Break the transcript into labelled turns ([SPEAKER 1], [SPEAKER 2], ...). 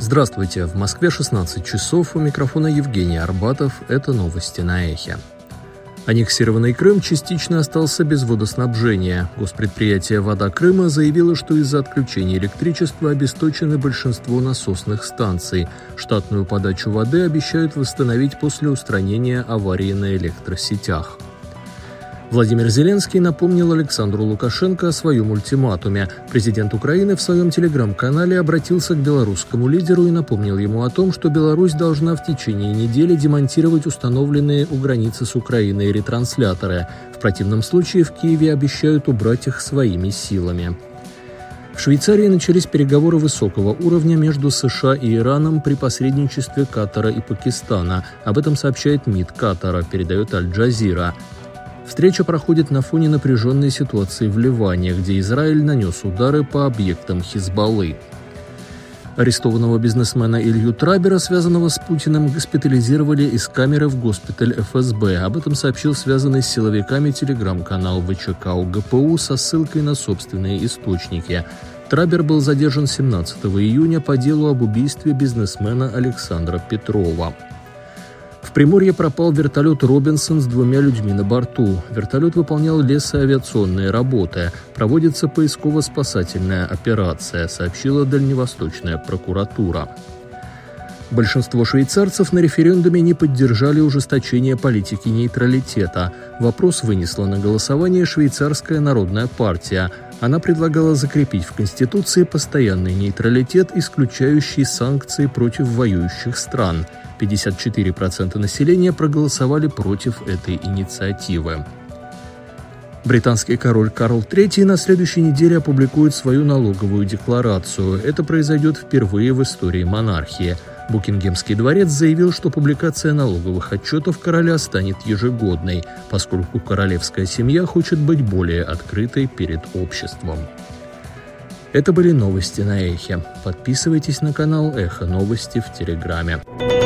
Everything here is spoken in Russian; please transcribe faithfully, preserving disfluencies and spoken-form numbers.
[SPEAKER 1] Здравствуйте, в Москве шестнадцать часов, у микрофона Евгений Арбатов, это новости на Эхе. Аннексированный Крым частично остался без водоснабжения. Госпредприятие «Вода Крыма» заявило, что из-за отключения электричества обесточены большинство насосных станций. Штатную подачу воды обещают восстановить после устранения аварии на электросетях. Владимир Зеленский напомнил Александру Лукашенко о своем ультиматуме. Президент Украины в своем телеграм-канале обратился к белорусскому лидеру и напомнил ему о том, что Беларусь должна в течение недели демонтировать установленные у границы с Украиной ретрансляторы. В противном случае в Киеве обещают убрать их своими силами. В Швейцарии начались переговоры высокого уровня между США и Ираном при посредничестве Катара и Пакистана. Об этом сообщает МИД Катара, передает Аль-Джазира. Встреча проходит на фоне напряженной ситуации в Ливане, где Израиль нанес удары по объектам Хизбаллы. Арестованного бизнесмена Илью Трабера, связанного с Путиным, госпитализировали из камеры в госпиталь эф эс бэ. Об этом сообщил связанный с силовиками телеграм-канал вэ че ка о гэ пэ у со ссылкой на собственные источники. Трабер был задержан семнадцатого июня по делу об убийстве бизнесмена Александра Петрова. В Приморье пропал вертолет «Робинсон» с двумя людьми на борту. Вертолет выполнял лесоавиационные работы. Проводится поисково-спасательная операция, сообщила Дальневосточная прокуратура. Большинство швейцарцев на референдуме не поддержали ужесточение политики нейтралитета. Вопрос вынесла на голосование Швейцарская народная партия. Она предлагала закрепить в Конституции постоянный нейтралитет, исключающий санкции против воюющих стран. пятьдесят четыре процента населения проголосовали против этой инициативы. Британский король Карл третий на следующей неделе опубликует свою налоговую декларацию. Это произойдет впервые в истории монархии. Букингемский дворец заявил, что публикация налоговых отчетов короля станет ежегодной, поскольку королевская семья хочет быть более открытой перед обществом. Это были новости на Эхе. Подписывайтесь на канал Эхо Новости в Телеграме.